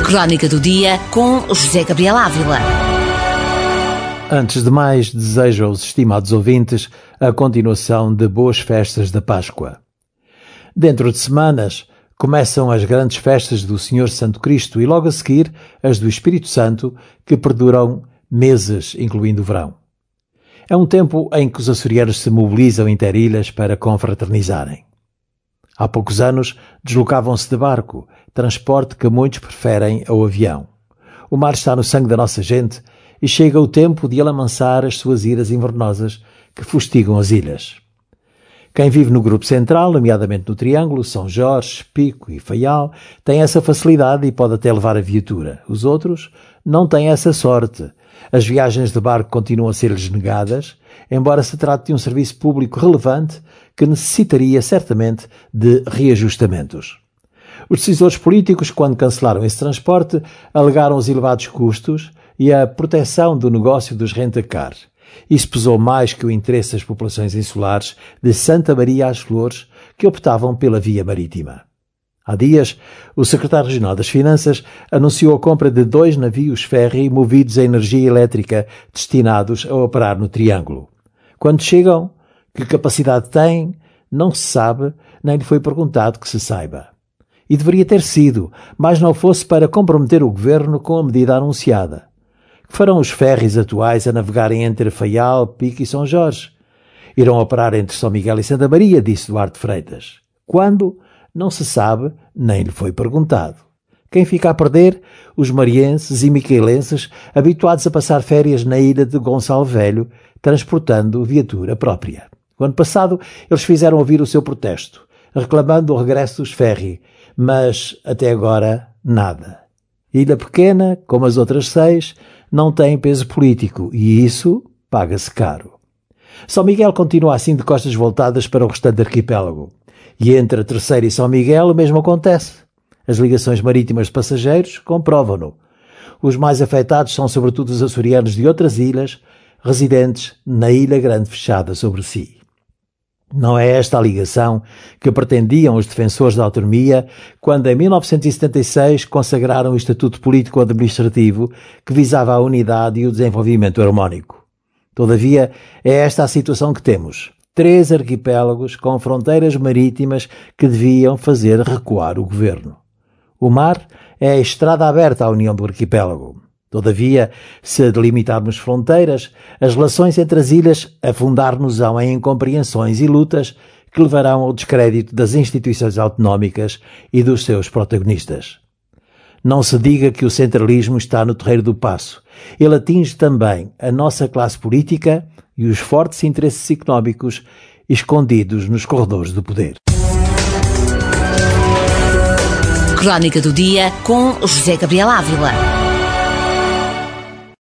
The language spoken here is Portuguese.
Crónica do Dia com José Gabriel Ávila. Antes de mais, desejo aos estimados ouvintes a continuação de boas festas da Páscoa. Dentro de semanas, começam as grandes festas do Senhor Santo Cristo e logo a seguir as do Espírito Santo, que perduram meses, incluindo o verão. É um tempo em que os açorianos se mobilizam interilhas para confraternizarem. Há poucos anos deslocavam-se de barco, transporte que muitos preferem ao avião. O mar está no sangue da nossa gente e chega o tempo de ele amansar as suas iras invernosas que fustigam as ilhas. Quem vive no grupo central, nomeadamente no Triângulo, São Jorge, Pico e Faial, tem essa facilidade e pode até levar a viatura. Os outros não têm essa sorte. As viagens de barco continuam a ser-lhes negadas, embora se trate de um serviço público relevante que necessitaria certamente de reajustamentos. Os decisores políticos, quando cancelaram esse transporte, alegaram os elevados custos e a proteção do negócio dos rent-a-car. Isso pesou mais que o interesse das populações insulares de Santa Maria às Flores, que optavam pela via marítima. Há dias, o secretário regional das Finanças anunciou a compra de 2 navios ferry movidos a energia elétrica destinados a operar no Triângulo. Quando chegam, que capacidade têm, não se sabe, nem lhe foi perguntado que se saiba. E deveria ter sido, mas não fosse para comprometer o governo com a medida anunciada. Que farão os ferries atuais a navegarem entre Faial, Pico e São Jorge? Irão operar entre São Miguel e Santa Maria, disse Duarte Freitas. Quando? Não se sabe, nem lhe foi perguntado. Quem fica a perder? Os marienses e miquelenses habituados a passar férias na ilha de Gonçalo Velho, transportando viatura própria. O ano passado, eles fizeram ouvir o seu protesto, reclamando o regresso dos ferry, mas até agora nada. Ilha pequena, como as outras 6, não tem peso político e isso paga-se caro. São Miguel continua assim de costas voltadas para o restante arquipélago. E entre a Terceira e São Miguel o mesmo acontece. As ligações marítimas de passageiros comprovam-no. Os mais afetados são sobretudo os açorianos de outras ilhas, residentes na Ilha Grande fechada sobre si. Não é esta a ligação que pretendiam os defensores da autonomia quando em 1976 consagraram o Estatuto Político-Administrativo que visava a unidade e o desenvolvimento harmónico. Todavia, é esta a situação que temos. 3 arquipélagos com fronteiras marítimas que deviam fazer recuar o governo. O mar é a estrada aberta à união do arquipélago. Todavia, se delimitarmos fronteiras, as relações entre as ilhas afundar-nos-ão em incompreensões e lutas que levarão ao descrédito das instituições autonómicas e dos seus protagonistas. Não se diga que o centralismo está no terreiro do paço. Ele atinge também a nossa classe política e os fortes interesses económicos escondidos nos corredores do poder. Crónica do Dia com José Gabriel Ávila.